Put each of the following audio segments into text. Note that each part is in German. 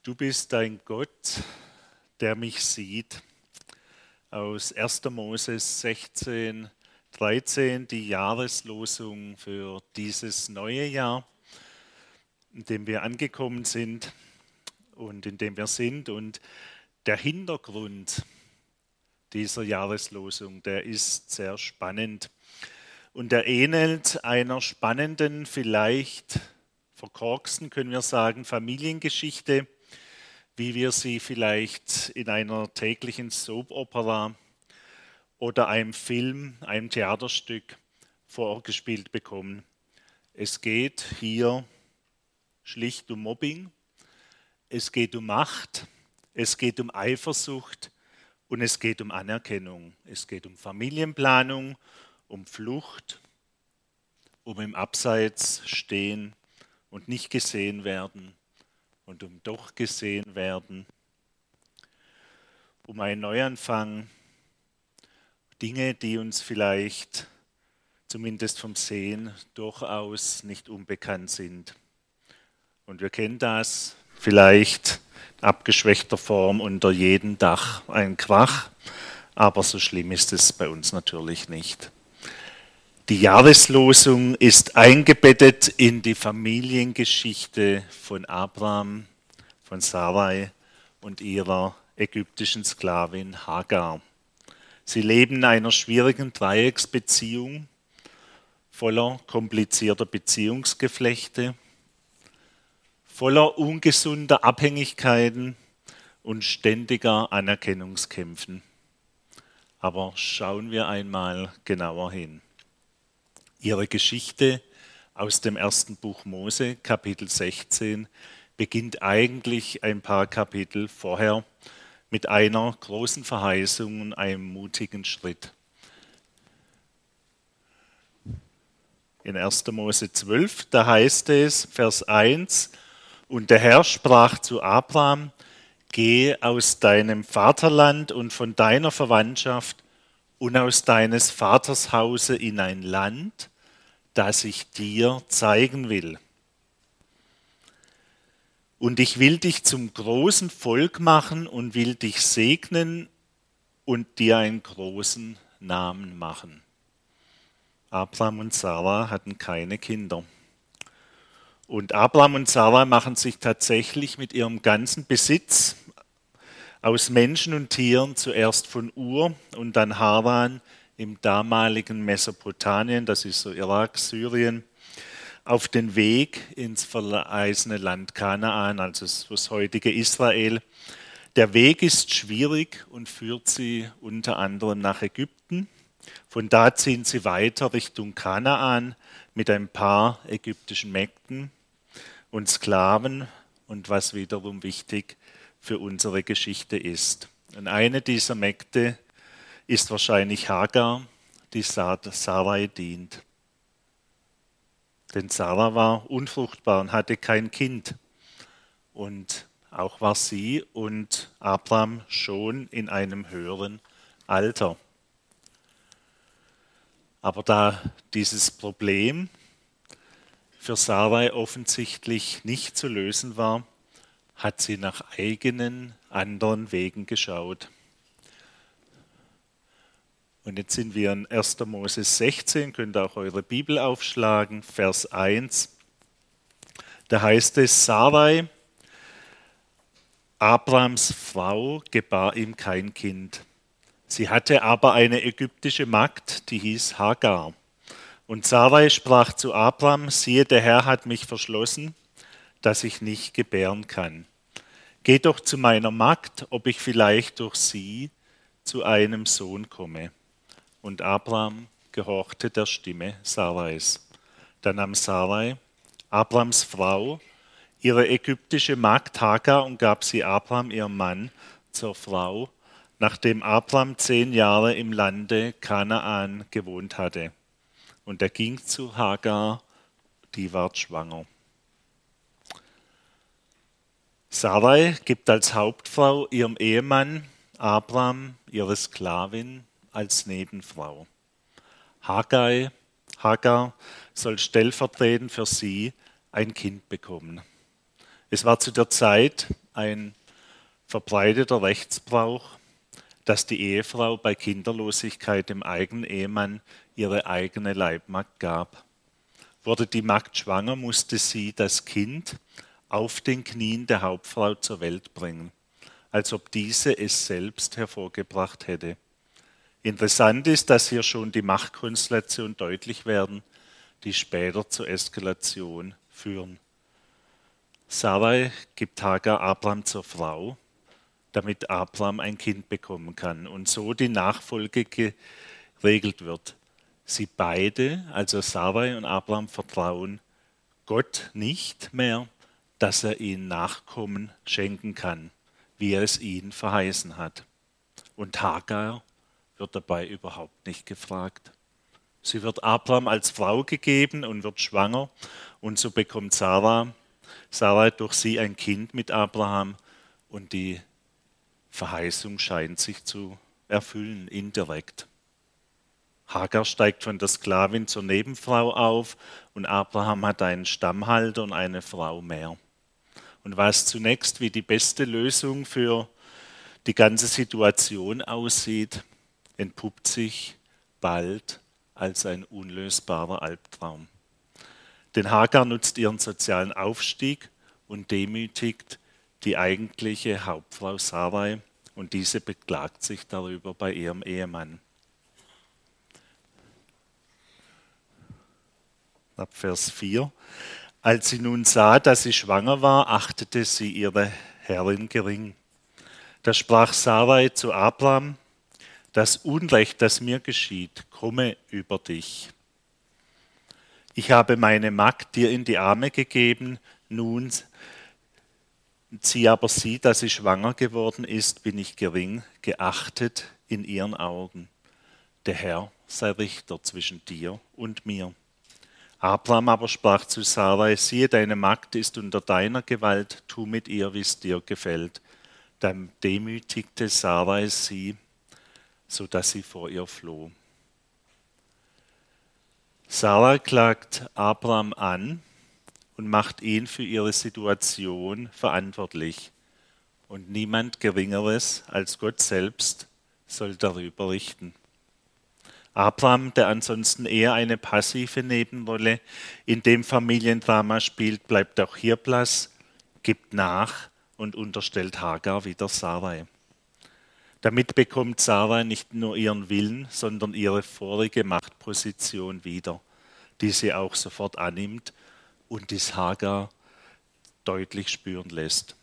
Du bist ein Gott, der mich sieht. Aus 1. Mose 16, 13, die Jahreslosung für dieses neue Jahr, in dem wir angekommen sind und in dem wir sind. Und der Hintergrund dieser Jahreslosung, der ist sehr spannend. Und er ähnelt einer spannenden, vielleicht verkorksten, können wir sagen, Familiengeschichte, wie wir sie vielleicht in einer täglichen Soap-Opera oder einem Film, einem Theaterstück vorgespielt bekommen. Es geht hier schlicht um Mobbing, es geht um Macht, es geht um Eifersucht und es geht um Anerkennung. Es geht um Familienplanung, um Flucht, um im Abseits stehen und nicht gesehen werden und um doch gesehen werden, um einen Neuanfang, Dinge, die uns vielleicht zumindest vom Sehen durchaus nicht unbekannt sind. Und wir kennen das vielleicht in abgeschwächter Form unter jedem Dach ein Krach, aber so schlimm ist es bei uns natürlich nicht. Die Jahreslosung ist eingebettet in die Familiengeschichte von Abraham, von Sarai und ihrer ägyptischen Sklavin Hagar. Sie leben in einer schwierigen Dreiecksbeziehung, voller komplizierter Beziehungsgeflechte, voller ungesunder Abhängigkeiten und ständiger Anerkennungskämpfen. Aber schauen wir einmal genauer hin. Ihre Geschichte aus dem ersten Buch Mose, Kapitel 16, beginnt eigentlich ein paar Kapitel vorher mit einer großen Verheißung und einem mutigen Schritt. In 1. Mose 12, da heißt es, Vers 1, und der Herr sprach zu Abraham, geh aus deinem Vaterland und von deiner Verwandtschaft und aus deines Vaters Hause in ein Land, das ich dir zeigen will. Und ich will dich zum großen Volk machen und will dich segnen und dir einen großen Namen machen. Abraham und Sarah hatten keine Kinder. Und Abraham und Sarah machen sich tatsächlich mit ihrem ganzen Besitz aus Menschen und Tieren, zuerst von Ur und dann Haran im damaligen Mesopotamien, das ist so Irak, Syrien, auf den Weg ins verheißene Land Kanaan, also das heutige Israel. Der Weg ist schwierig und führt sie unter anderem nach Ägypten. Von da ziehen sie weiter Richtung Kanaan mit ein paar ägyptischen Mägden und Sklaven und was wiederum wichtig für unsere Geschichte ist. Und eine dieser Mägde ist wahrscheinlich Hagar, die Sarai dient. Denn Sarah war unfruchtbar und hatte kein Kind. Und auch war sie und Abraham schon in einem höheren Alter. Aber da dieses Problem für Sarai offensichtlich nicht zu lösen war, hat sie nach eigenen, anderen Wegen geschaut. Und jetzt sind wir in 1. Mose 16, könnt ihr auch eure Bibel aufschlagen, Vers 1. Da heißt es, Sarai, Abrahams Frau, gebar ihm kein Kind. Sie hatte aber eine ägyptische Magd, die hieß Hagar. Und Sarai sprach zu Abraham, siehe, der Herr hat mich verschlossen, dass ich nicht gebären kann. Geh doch zu meiner Magd, ob ich vielleicht durch sie zu einem Sohn komme. Und Abraham gehorchte der Stimme Sarais. Da nahm Sarai, Abrahams Frau, ihre ägyptische Magd Hagar und gab sie Abraham, ihrem Mann, zur Frau, nachdem Abraham 10 Jahre im Lande Kanaan gewohnt hatte. Und er ging zu Hagar, die ward schwanger. Sarai gibt als Hauptfrau ihrem Ehemann Abraham ihre Sklavin als Nebenfrau. Hagar soll stellvertretend für sie ein Kind bekommen. Es war zu der Zeit ein verbreiteter Rechtsbrauch, dass die Ehefrau bei Kinderlosigkeit dem eigenen Ehemann ihre eigene Leibmagd gab. Wurde die Magd schwanger, musste sie das Kind auf den Knien der Hauptfrau zur Welt bringen, als ob diese es selbst hervorgebracht hätte. Interessant ist, dass hier schon die Machtkonstellation deutlich werden, die später zur Eskalation führen. Sarai gibt Hagar Abraham zur Frau, damit Abraham ein Kind bekommen kann und so die Nachfolge geregelt wird. Sie beide, also Sarai und Abraham, vertrauen Gott nicht mehr, dass er ihnen Nachkommen schenken kann, wie er es ihnen verheißen hat. Und Hagar wird dabei überhaupt nicht gefragt. Sie wird Abraham als Frau gegeben und wird schwanger und so bekommt Sarai durch sie ein Kind mit Abraham und die Verheißung scheint sich zu erfüllen, indirekt. Hagar steigt von der Sklavin zur Nebenfrau auf und Abraham hat einen Stammhalter und eine Frau mehr. Und was zunächst wie die beste Lösung für die ganze Situation aussieht, entpuppt sich bald als ein unlösbarer Albtraum. Denn Hagar nutzt ihren sozialen Aufstieg und demütigt die eigentliche Hauptfrau Sarai und diese beklagt sich darüber bei ihrem Ehemann. Ab Vers 4. Als sie nun sah, dass sie schwanger war, achtete sie ihre Herrin gering. Da sprach Sarai zu Abraham: Das Unrecht, das mir geschieht, komme über dich. Ich habe meine Magd dir in die Arme gegeben, nun sie aber sieht, dass sie schwanger geworden ist, bin ich gering geachtet in ihren Augen. Der Herr sei Richter zwischen dir und mir. Abraham aber sprach zu Sarai: Siehe, deine Magd ist unter deiner Gewalt, tu mit ihr, wie es dir gefällt. Dann demütigte Sarai sie, so dass sie vor ihr floh. Sarai klagt Abraham an und macht ihn für ihre Situation verantwortlich. Und niemand Geringeres als Gott selbst soll darüber richten. Abraham, der ansonsten eher eine passive Nebenrolle in dem Familiendrama spielt, bleibt auch hier blass, gibt nach und unterstellt Hagar wieder Sarai. Damit bekommt Sarai nicht nur ihren Willen, sondern ihre vorige Machtposition wieder, die sie auch sofort annimmt und dies Hagar deutlich spüren lässt.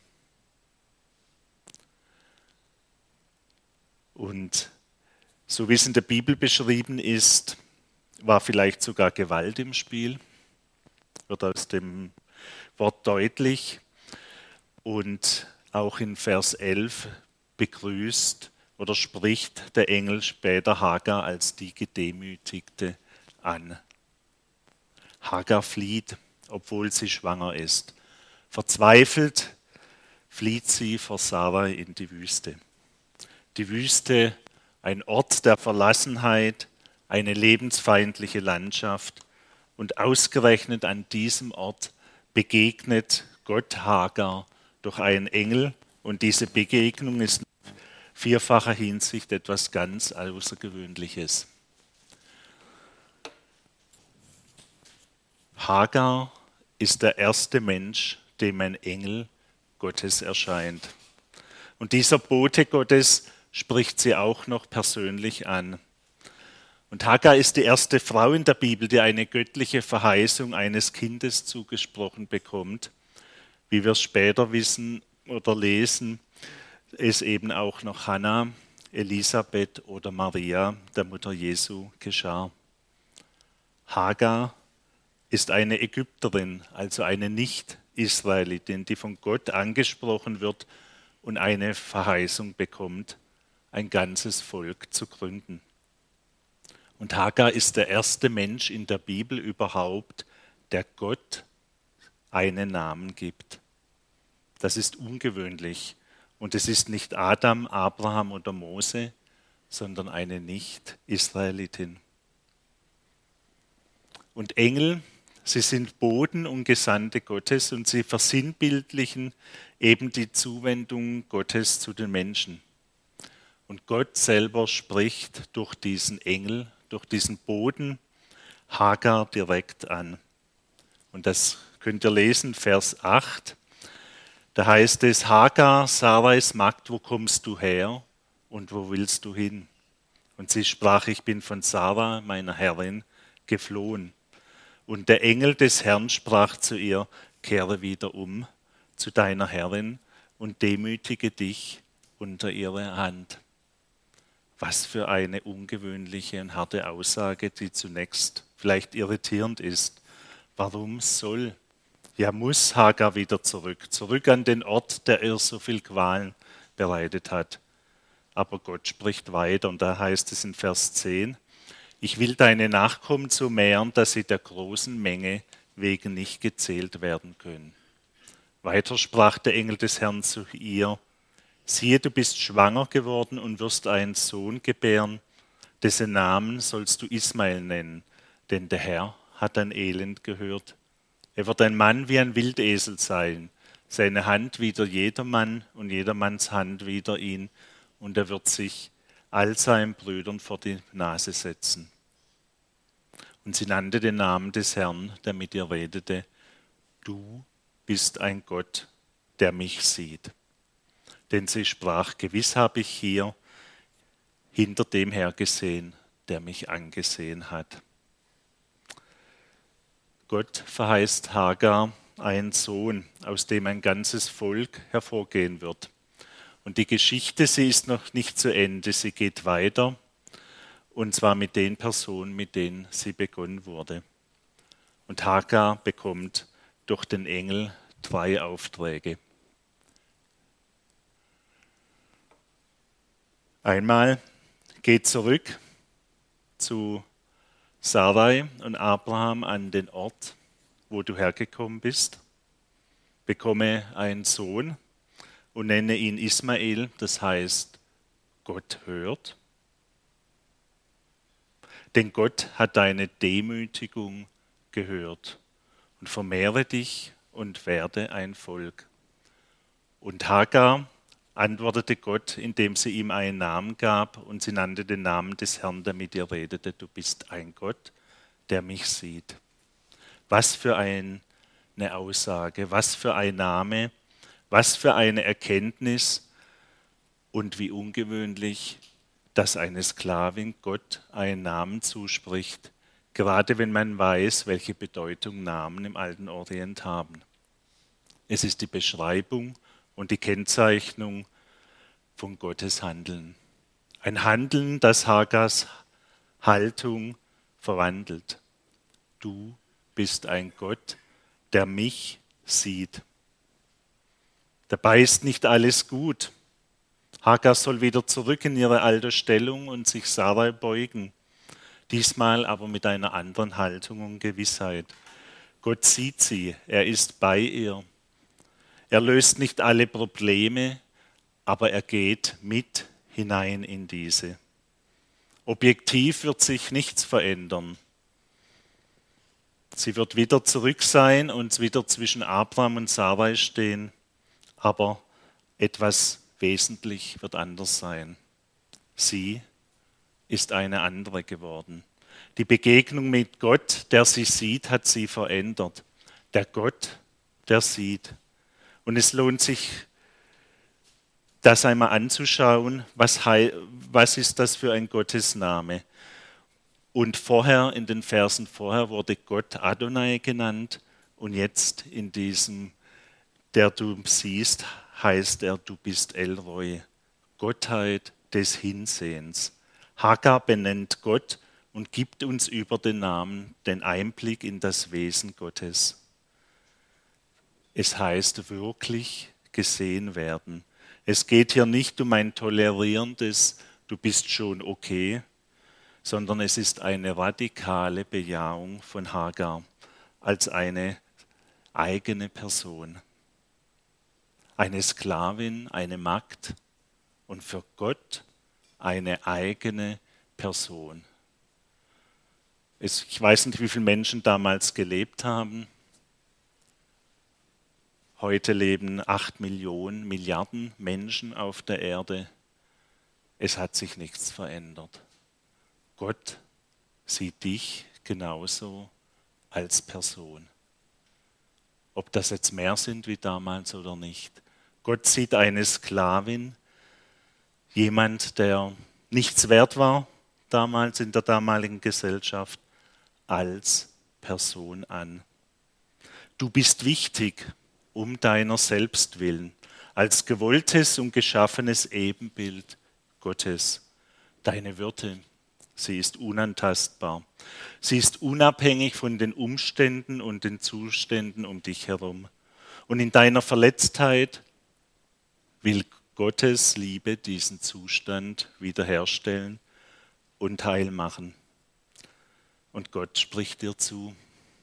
Und so wie es in der Bibel beschrieben ist, war vielleicht sogar Gewalt im Spiel, wird aus dem Wort deutlich. Und auch in Vers 11 begrüßt oder spricht der Engel später Hagar als die Gedemütigte an. Hagar flieht, obwohl sie schwanger ist. Verzweifelt flieht sie vor Sarai in die Wüste. Die Wüste, ein Ort der Verlassenheit, eine lebensfeindliche Landschaft. Und ausgerechnet an diesem Ort begegnet Gott Hagar durch einen Engel. Und diese Begegnung ist in vierfacher Hinsicht etwas ganz Außergewöhnliches. Hagar ist der erste Mensch, dem ein Engel Gottes erscheint. Und dieser Bote Gottes spricht sie auch noch persönlich an. Und Hagar ist die erste Frau in der Bibel, die eine göttliche Verheißung eines Kindes zugesprochen bekommt. Wie wir es später wissen oder lesen, ist eben auch noch Hannah, Elisabeth oder Maria, der Mutter Jesu, geschah. Hagar ist eine Ägypterin, also eine Nicht-Israelitin, die von Gott angesprochen wird und eine Verheißung bekommt, ein ganzes Volk zu gründen. Und Hagar ist der erste Mensch in der Bibel überhaupt, der Gott einen Namen gibt. Das ist ungewöhnlich. Und es ist nicht Adam, Abraham oder Mose, sondern eine Nicht-Israelitin. Und Engel Sie sind Boten und Gesandte Gottes und sie versinnbildlichen eben die Zuwendung Gottes zu den Menschen. Und Gott selber spricht durch diesen Engel, durch diesen Boten Hagar direkt an. Und das könnt ihr lesen, Vers 8. Da heißt es, Hagar, Sarais Magd, wo kommst du her und wo willst du hin? Und sie sprach, ich bin von Sarah, meiner Herrin, geflohen. Und der Engel des Herrn sprach zu ihr, kehre wieder um zu deiner Herrin und demütige dich unter ihre Hand. Was für eine ungewöhnliche und harte Aussage, die zunächst vielleicht irritierend ist. Warum soll, ja muss Hagar wieder zurück an den Ort, der ihr so viel Qualen bereitet hat. Aber Gott spricht weiter und da heißt es in Vers 10, ich will deine Nachkommen so mehren, dass sie der großen Menge wegen nicht gezählt werden können. Weiter sprach der Engel des Herrn zu ihr, siehe, du bist schwanger geworden und wirst einen Sohn gebären, dessen Namen sollst du Ismael nennen, denn der Herr hat dein Elend gehört. Er wird ein Mann wie ein Wildesel sein, seine Hand wider jedermann und jedermanns Hand wider ihn, und er wird sich all seinen Brüdern vor die Nase setzen. Und sie nannte den Namen des Herrn, der mit ihr redete, du bist ein Gott, der mich sieht. Denn sie sprach, gewiss habe ich hier hinter dem her gesehen, der mich angesehen hat. Gott verheißt Hagar einen Sohn, aus dem ein ganzes Volk hervorgehen wird. Und die Geschichte, sie ist noch nicht zu Ende, sie geht weiter, und zwar mit den Personen, mit denen sie begonnen wurde. Und Hagar bekommt durch den Engel 3 Aufträge. Einmal geht zurück zu Sarai und Abraham an den Ort, wo du hergekommen bist, bekomme einen Sohn und nenne ihn Ismael, das heißt, Gott hört. Denn Gott hat deine Demütigung gehört und vermehre dich und werde ein Volk. Und Hagar antwortete Gott, indem sie ihm einen Namen gab, und sie nannte den Namen des Herrn, der mit ihr redete, du bist ein Gott, der mich sieht. Was für eine Aussage, was für ein Name, was für eine Erkenntnis und wie ungewöhnlich, dass eine Sklavin Gott einen Namen zuspricht, gerade wenn man weiß, welche Bedeutung Namen im alten Orient haben. Es ist die Beschreibung und die Kennzeichnung von Gottes Handeln. Ein Handeln, das Hagars Haltung verwandelt. Du bist ein Gott, der mich sieht. Dabei ist nicht alles gut. Hagar soll wieder zurück in ihre alte Stellung und sich Sarai beugen. Diesmal aber mit einer anderen Haltung und Gewissheit. Gott sieht sie, er ist bei ihr. Er löst nicht alle Probleme, aber er geht mit hinein in diese. Objektiv wird sich nichts verändern. Sie wird wieder zurück sein und wieder zwischen Abraham und Sarai stehen, aber etwas wesentlich wird anders sein. Sie ist eine andere geworden. Die Begegnung mit Gott, der sie sieht, hat sie verändert. Der Gott, der sieht. Und es lohnt sich, das einmal anzuschauen, was ist das für ein Gottesname? Und vorher, in den Versen vorher, wurde Gott Adonai genannt und jetzt in diesem, der du siehst, heißt er, du bist El Roi, Gottheit des Hinsehens. Hagar benennt Gott und gibt uns über den Namen den Einblick in das Wesen Gottes. Es heißt wirklich gesehen werden. Es geht hier nicht um ein tolerierendes, du bist schon okay, sondern es ist eine radikale Bejahung von Hagar als eine eigene Person. Eine Sklavin, eine Magd und für Gott eine eigene Person. Ich weiß nicht, wie viele Menschen damals gelebt haben. Heute leben 8 Millionen, Milliarden Menschen auf der Erde. Es hat sich nichts verändert. Gott sieht dich genauso als Person. Ob das jetzt mehr sind wie damals oder nicht. Gott sieht eine Sklavin, jemand, der nichts wert war damals in der damaligen Gesellschaft, als Person an. Du bist wichtig um deiner selbst willen, als gewolltes und geschaffenes Ebenbild Gottes. Deine Würde, sie ist unantastbar. Sie ist unabhängig von den Umständen und den Zuständen um dich herum. Und in deiner Verletztheit will Gottes Liebe diesen Zustand wiederherstellen und heil machen. Und Gott spricht dir zu.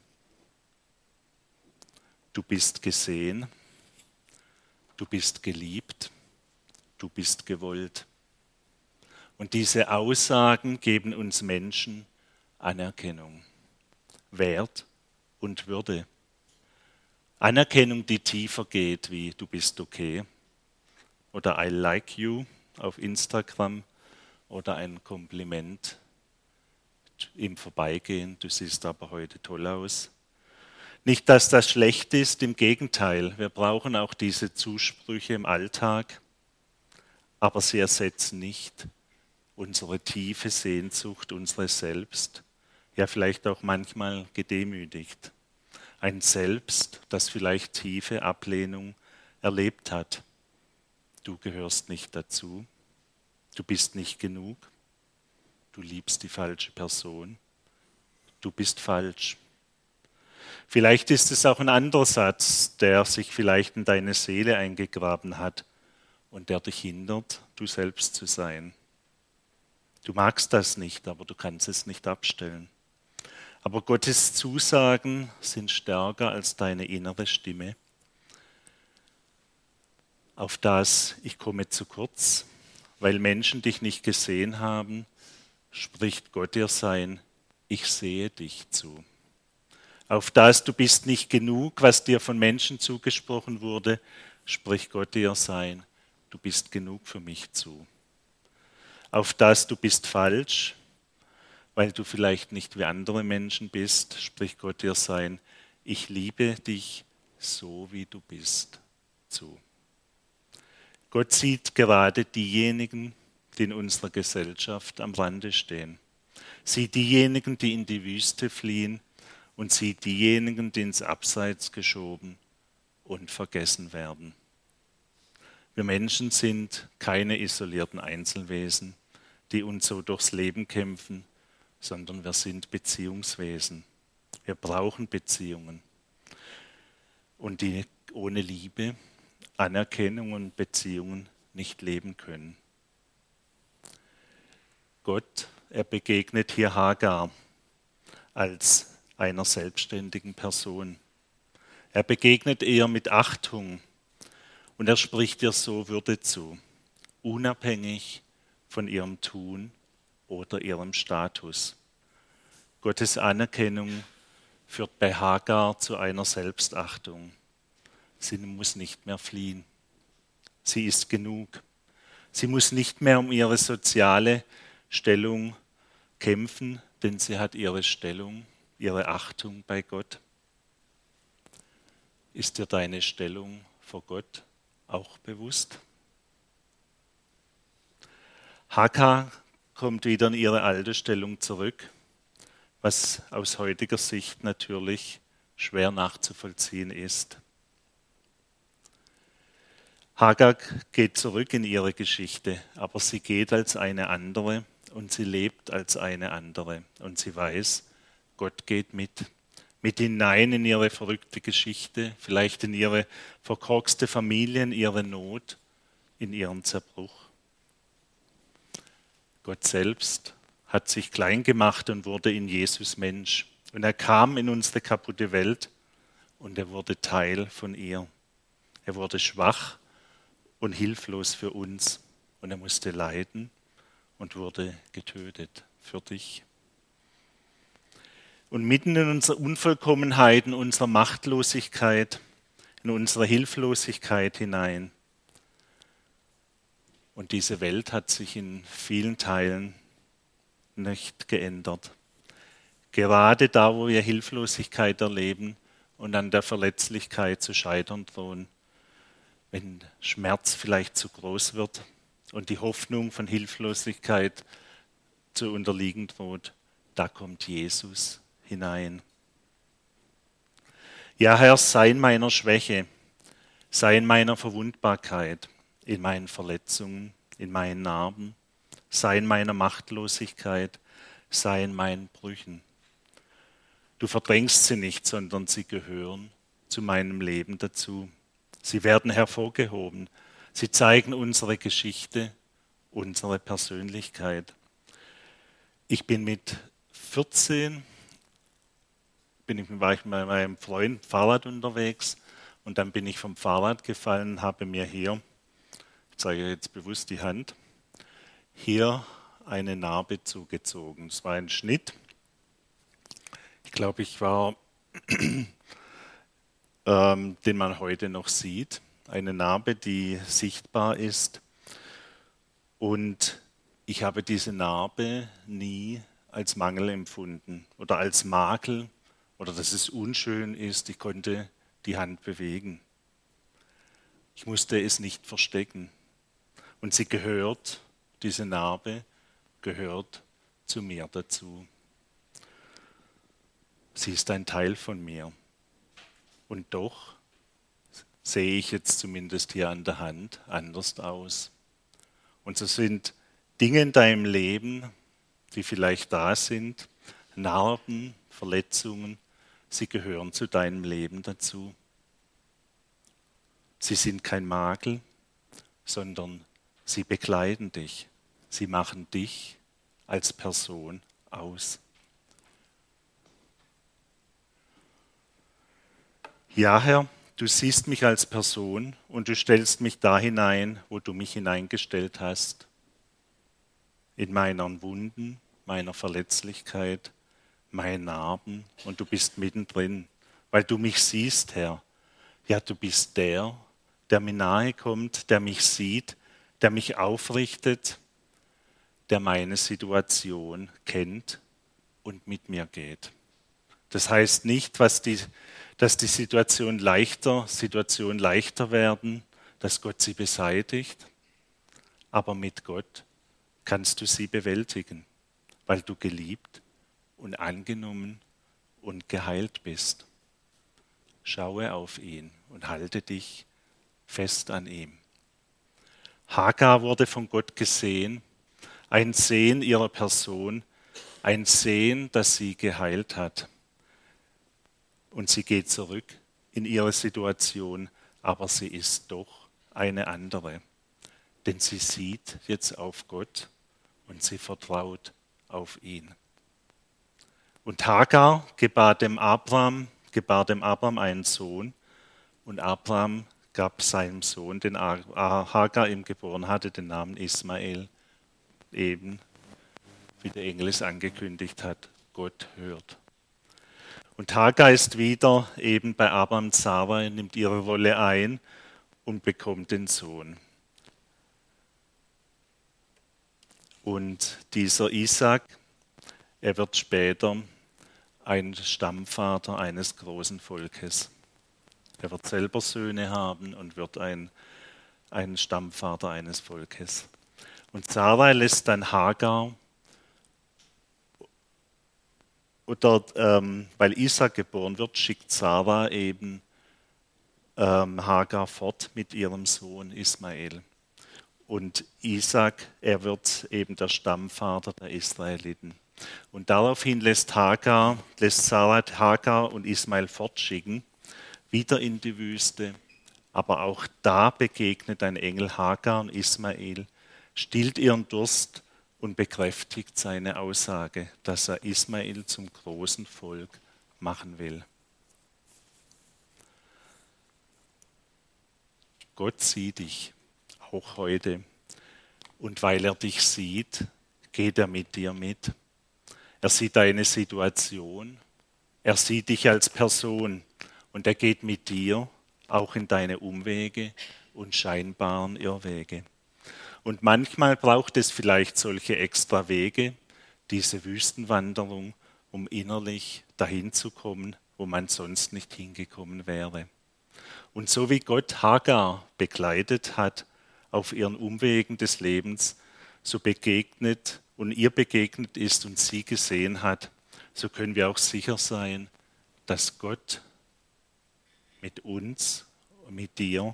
Du bist gesehen, du bist geliebt, du bist gewollt. Und diese Aussagen geben uns Menschen Anerkennung, Wert und Würde. Anerkennung, die tiefer geht, wie du bist okay oder I like you auf Instagram oder ein Kompliment im Vorbeigehen, du siehst aber heute toll aus. Nicht, dass das schlecht ist, im Gegenteil, wir brauchen auch diese Zusprüche im Alltag, aber sie ersetzen nicht unsere tiefe Sehnsucht, unsere Selbst, ja vielleicht auch manchmal gedemütigt. Ein Selbst, das vielleicht tiefe Ablehnung erlebt hat. Du gehörst nicht dazu, du bist nicht genug, du liebst die falsche Person, du bist falsch. Vielleicht ist es auch ein anderer Satz, der sich vielleicht in deine Seele eingegraben hat und der dich hindert, du selbst zu sein. Du magst das nicht, aber du kannst es nicht abstellen. Aber Gottes Zusagen sind stärker als deine innere Stimme. Auf das ich komme zu kurz, weil Menschen dich nicht gesehen haben, spricht Gott dir sein, ich sehe dich zu. Auf das du bist nicht genug, was dir von Menschen zugesprochen wurde, spricht Gott dir sein, du bist genug für mich zu. Auf das du bist falsch, weil du vielleicht nicht wie andere Menschen bist, spricht Gott dir sein, ich liebe dich so wie du bist zu. Gott sieht gerade diejenigen, die in unserer Gesellschaft am Rande stehen. Sieht diejenigen, die in die Wüste fliehen und sieht diejenigen, die ins Abseits geschoben und vergessen werden. Wir Menschen sind keine isolierten Einzelwesen, die uns so durchs Leben kämpfen, sondern wir sind Beziehungswesen. Wir brauchen Beziehungen. Und die ohne Liebe, Anerkennung und Beziehungen nicht leben können. Gott, er begegnet hier Hagar als einer selbstständigen Person. Er begegnet ihr mit Achtung und er spricht ihr so Würde zu, unabhängig von ihrem Tun oder ihrem Status. Gottes Anerkennung führt bei Hagar zu einer Selbstachtung. Sie muss nicht mehr fliehen. Sie ist genug. Sie muss nicht mehr um ihre soziale Stellung kämpfen, denn sie hat ihre Stellung, ihre Achtung bei Gott. Ist dir deine Stellung vor Gott auch bewusst? Hagar kommt wieder in ihre alte Stellung zurück, was aus heutiger Sicht natürlich schwer nachzuvollziehen ist. Hagar geht zurück in ihre Geschichte, aber sie geht als eine andere und sie lebt als eine andere. Und sie weiß, Gott geht mit hinein in ihre verrückte Geschichte, vielleicht in ihre verkorkste Familie, in ihre Not, in ihren Zerbruch. Gott selbst hat sich klein gemacht und wurde in Jesus Mensch. Und er kam in unsere kaputte Welt und er wurde Teil von ihr. Er wurde schwach und hilflos für uns. Und er musste leiden und wurde getötet für dich. Und mitten in unserer Unvollkommenheit, in unserer Machtlosigkeit, in unsere Hilflosigkeit hinein. Und diese Welt hat sich in vielen Teilen nicht geändert. Gerade da, wo wir Hilflosigkeit erleben und an der Verletzlichkeit zu scheitern drohen, wenn Schmerz vielleicht zu groß wird und die Hoffnung von Hilflosigkeit zu unterliegen droht, da kommt Jesus hinein. Ja, Herr, sei in meiner Schwäche, sei in meiner Verwundbarkeit, in meinen Verletzungen, in meinen Narben, sei in meiner Machtlosigkeit, sei in meinen Brüchen. Du verdrängst sie nicht, sondern sie gehören zu meinem Leben dazu. Sie werden hervorgehoben. Sie zeigen unsere Geschichte, unsere Persönlichkeit. Ich bin mit 14 war ich mit meinem Freund Fahrrad unterwegs und dann bin ich vom Fahrrad gefallen, habe mir hier, ich zeige jetzt bewusst die Hand, hier eine Narbe zugezogen. Es war ein Schnitt. Ich glaube, ich war, den man heute noch sieht, eine Narbe, die sichtbar ist. Und ich habe diese Narbe nie als Mangel empfunden oder als Makel oder dass es unschön ist. Ich konnte die Hand bewegen. Ich musste es nicht verstecken. Und sie gehört, diese Narbe gehört zu mir dazu. Sie ist ein Teil von mir. Und doch sehe ich jetzt zumindest hier an der Hand anders aus. Und so sind Dinge in deinem Leben, die vielleicht da sind, Narben, Verletzungen, sie gehören zu deinem Leben dazu. Sie sind kein Makel, sondern sie begleiten dich. Sie machen dich als Person aus. Ja, Herr, du siehst mich als Person und du stellst mich da hinein, wo du mich hineingestellt hast. In meinen Wunden, meiner Verletzlichkeit, meinen Narben und du bist mittendrin, weil du mich siehst, Herr. Ja, du bist der mir nahe kommt, der mich sieht, der mich aufrichtet, der meine Situation kennt und mit mir geht. Das heißt nicht, dass die Situationen leichter werden, dass Gott sie beseitigt, aber mit Gott kannst du sie bewältigen, weil du geliebt und angenommen und geheilt bist. Schaue auf ihn und halte dich fest an ihm. Hagar wurde von Gott gesehen, ein Sehen ihrer Person, ein Sehen, das sie geheilt hat. Und sie geht zurück in ihre Situation, aber sie ist doch eine andere. Denn sie sieht jetzt auf Gott und sie vertraut auf ihn. Und Hagar gebar dem Abraham einen Sohn und Abraham gab seinem Sohn, den Hagar ihm geboren hatte, den Namen Ismael, eben wie der Engel es angekündigt hat, Gott hört. Und Hagar ist wieder eben bei Abraham und Sarai, nimmt ihre Rolle ein und bekommt den Sohn. Und dieser Isaac, er wird später ein Stammvater eines großen Volkes. Er wird selber Söhne haben und wird ein Stammvater eines Volkes. Und Sarai lässt dann Hagar, weil Isaac geboren wird, schickt Sarah eben Hagar fort mit ihrem Sohn Ismael. Und Isaac, er wird eben der Stammvater der Israeliten. Und daraufhin lässt Sarah Hagar und Ismael fortschicken, wieder in die Wüste. Aber auch da begegnet ein Engel Hagar und Ismael, stillt ihren Durst und bekräftigt seine Aussage, dass er Ismael zum großen Volk machen will. Gott sieht dich, auch heute. Und weil er dich sieht, geht er mit dir mit. Er sieht deine Situation Er sieht dich als Person und er geht mit dir auch in deine Umwege und scheinbaren Irrwege. Und manchmal braucht es vielleicht solche extra Wege, diese Wüstenwanderung, um innerlich dahin zu kommen, wo man sonst nicht hingekommen wäre. Und so wie Gott Hagar begleitet hat auf ihren Umwegen des Lebens, so begegnet und ihr begegnet ist und sie gesehen hat, so können wir auch sicher sein, dass Gott mit uns und mit dir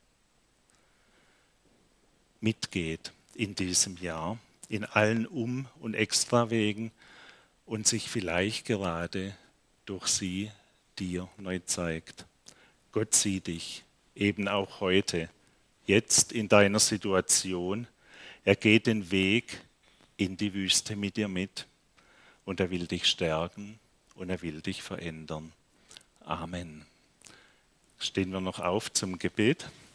mitgeht in diesem Jahr, in allen Um- und Extrawegen und sich vielleicht gerade durch sie dir neu zeigt. Gott sieht dich eben auch heute, jetzt in deiner Situation. Er geht den Weg in die Wüste mit dir mit und er will dich stärken und er will dich verändern. Amen. Stehen wir noch auf zum Gebet.